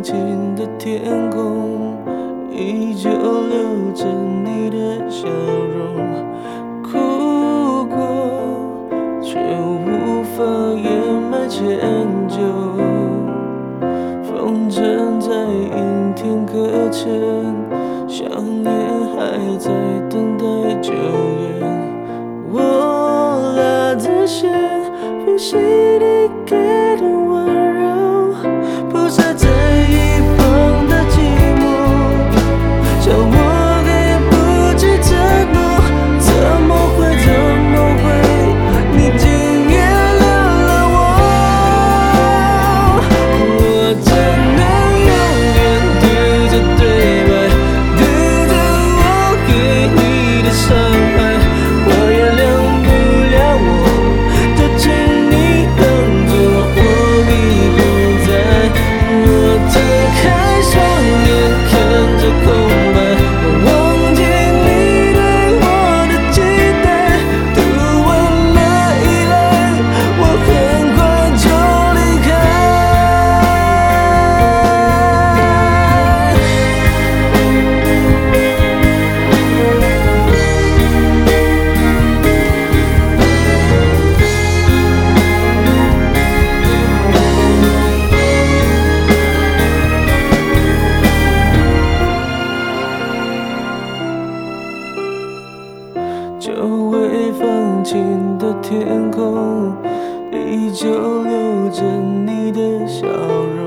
晴的天空，依旧留着你的笑容。哭过，却无法掩埋歉疚。风筝在阴天搁浅，想念还在等待救援。我拉着线，复习你给的温柔，铺设在一旁的寂寞，叫我给不起承诺。怎么会？你竟原谅了我？我只能永远对着对白，对着我给你的伤害。我原谅不了我，就请你当作我已不在。我睁开双眼看着空白，我忘记你对我的期待。读完了依赖，我很快就离开。久未放晴的天空，依旧留着你的笑容。